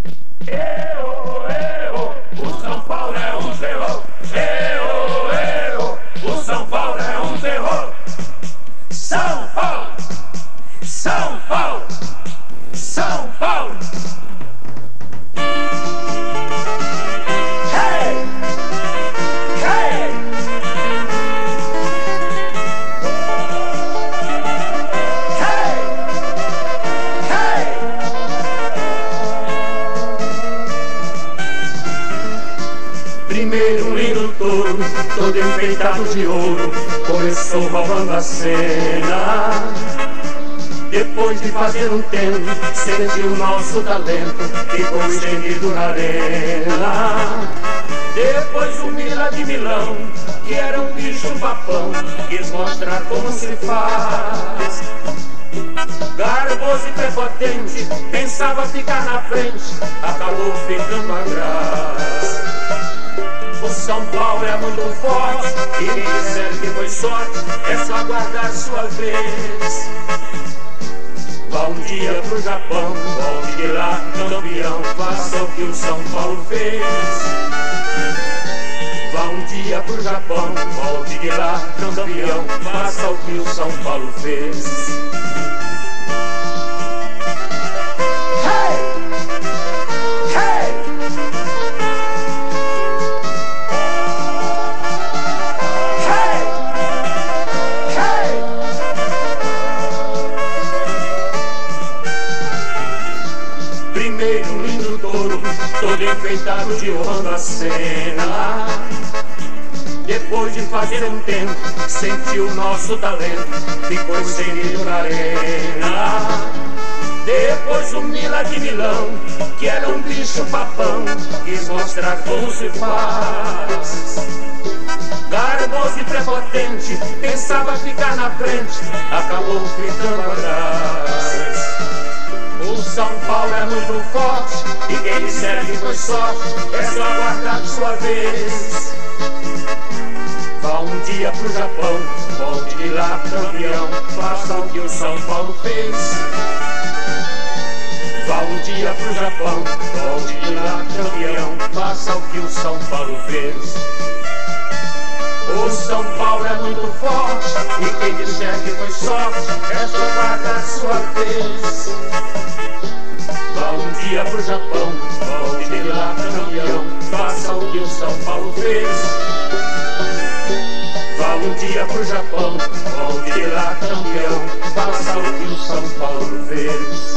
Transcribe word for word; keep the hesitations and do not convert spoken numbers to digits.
Eo, eo, o São Paulo é um terror. Eo, eo, o São Paulo é um terror. São Paulo, São Paulo, São Paulo. Hey, hey. Primeiro um lindo touro, todo enfeitado de ouro, começou roubando a cena. Depois de fazer um tempo, sentiu nosso talento, ficou estendido na arena. Depois o Mila de Milão, que era um bicho papão, quis mostrar como se faz. Garboso e prepotente, pensava ficar na frente, acabou ficando atrás. O São Paulo é muito forte, e quem disser que foi sorte, é só aguardar sua vez. Vá um dia pro Japão, volte de lá, campeão, faça o que o São Paulo fez. Vá um dia pro Japão, volte de lá, campeão, faça o que o São Paulo fez. Primeiro um lindo touro, todo enfeitado de honra a cena. Depois de fazer um tempo, sentiu nosso talento, ficou estendido na arena. Depois o Mila de Milão, que era um bicho papão, quis mostrar como se faz. Garboso e prepotente, pensava ficar na frente, acabou ficando atrás. O São Paulo é muito forte, e quem disser que foi sorte, é só aguardar sua vez. Vá um dia pro Japão, volte de lá campeão, faça o que o São Paulo fez. Vá um dia pro Japão, volte de lá campeão, faça o que o São Paulo fez. O São Paulo é muito forte, e quem disser que foi sorte, é só aguardar sua vez. Vá um dia pro Japão, volte de lá campeão, faça o que o São Paulo fez. Vá um dia pro Japão, volte de lá campeão, faça o que o São Paulo fez.